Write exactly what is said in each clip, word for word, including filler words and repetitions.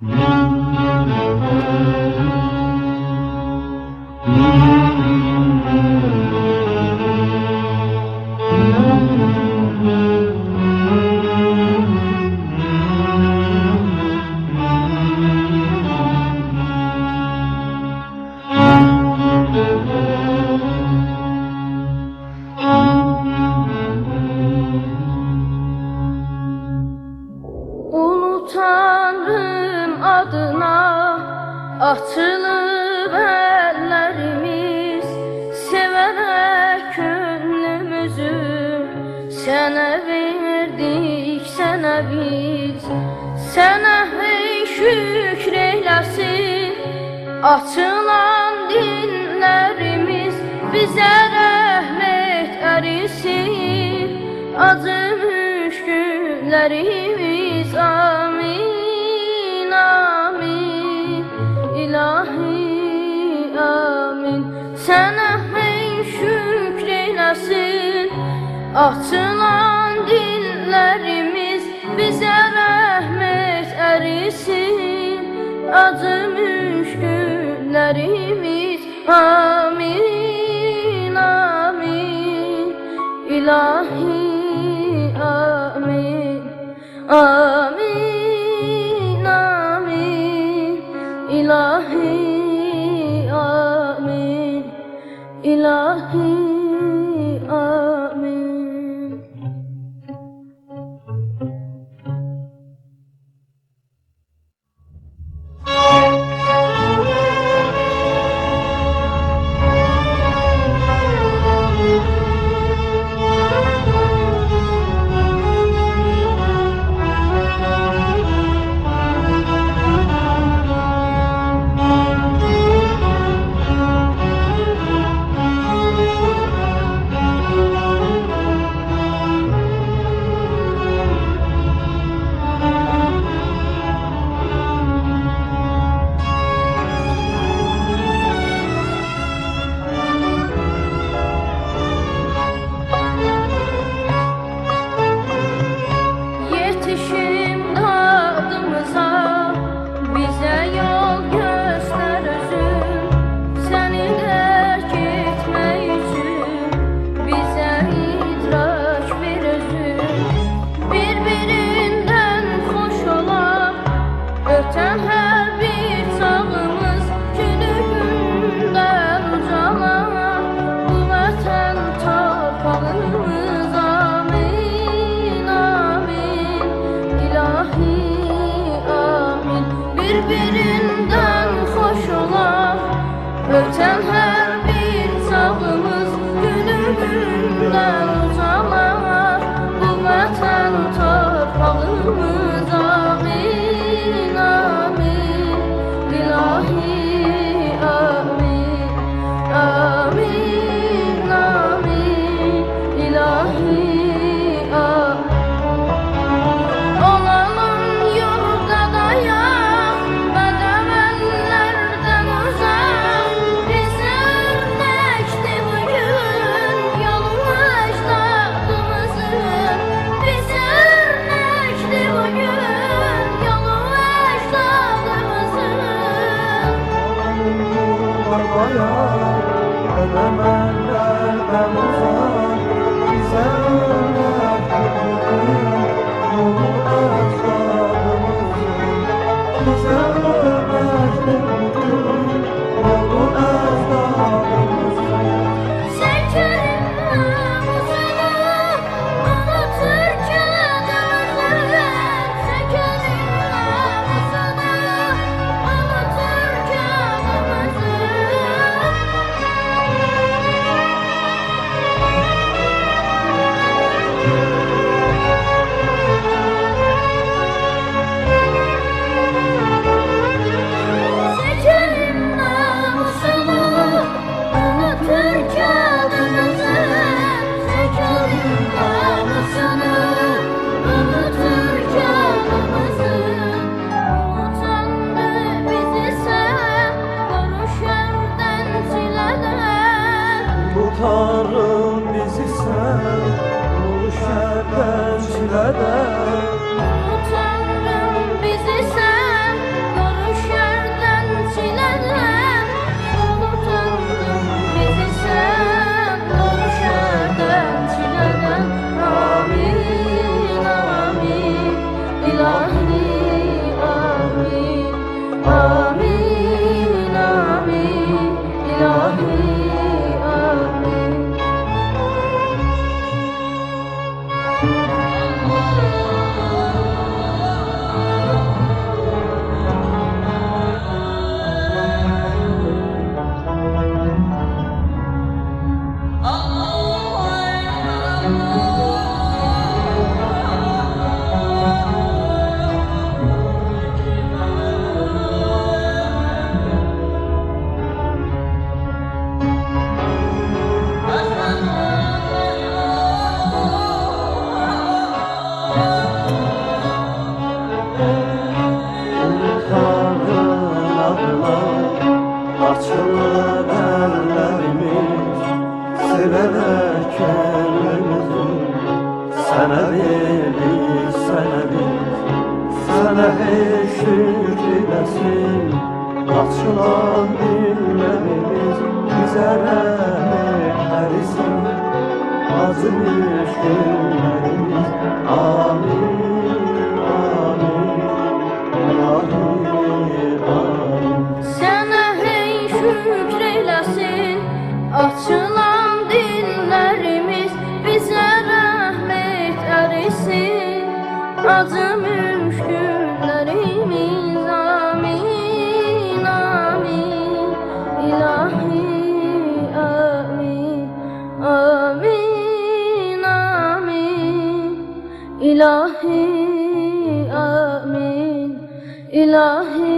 Ulu Tanrım adına açılıb əllərimiz, sevərək könlümüzü sənə verdik, sənə biz. Sənə hey şükr eyləsin açılan dillərimiz, bizə rəhmət ərisin acı müşküllərimiz. Amin, amin, ilahi amin. Sənə hey şükr eyləsin açılan dillərimiz, bizə rəhmət ərisin acı müşküllərimiz. Amin, amin, ilahi amin. Amin, amin, ilahi amin, ilahi amin. Birbirinden hoş olan öten her bir çağımız, günümünden uzanar bu vatan torpağımız. Amin, amin, ilahi amin. Amin, amin, ilahi amin. Olalım yurda dayan, bedevellerden uzak, bize örnekti bugün yolun ecdadımızın. Bize örnekti bugün yolun ecdadımızın. Bayan, bedevellerden uzak, bize örnekti bugün yolun ecdadımızın. Bize örnekti bugün yolun ecdadımızın. Şekerin namusunu unutur canımızın. Şekerin namusunu unutur Tanrım bizi sen bu şerden çileden. Tanrım bizi sen bu Amin, amin, ilahi, amin. Açılır ellerimiz, silerek ellerimizi. Sana verdik, sana biz, sana hey şükredesin. Açılan dillerimiz, bize rahmetlersin. Azmış günlerimiz, amin, amin, amin, amin. Sənə hey şükr eyləsin, açılan dillərimiz, bizə rəhmət ərisin, acımış günlərimiz, amin, amin, ilahi, amin, amin, amin, ilahi, amin, ilahi,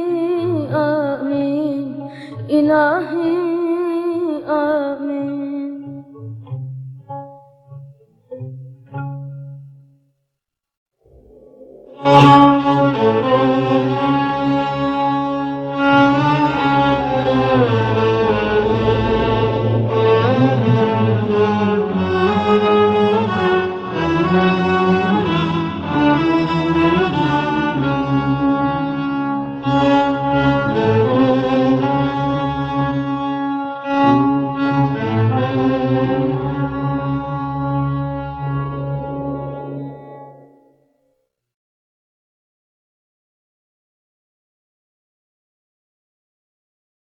amin, ilahi, amin.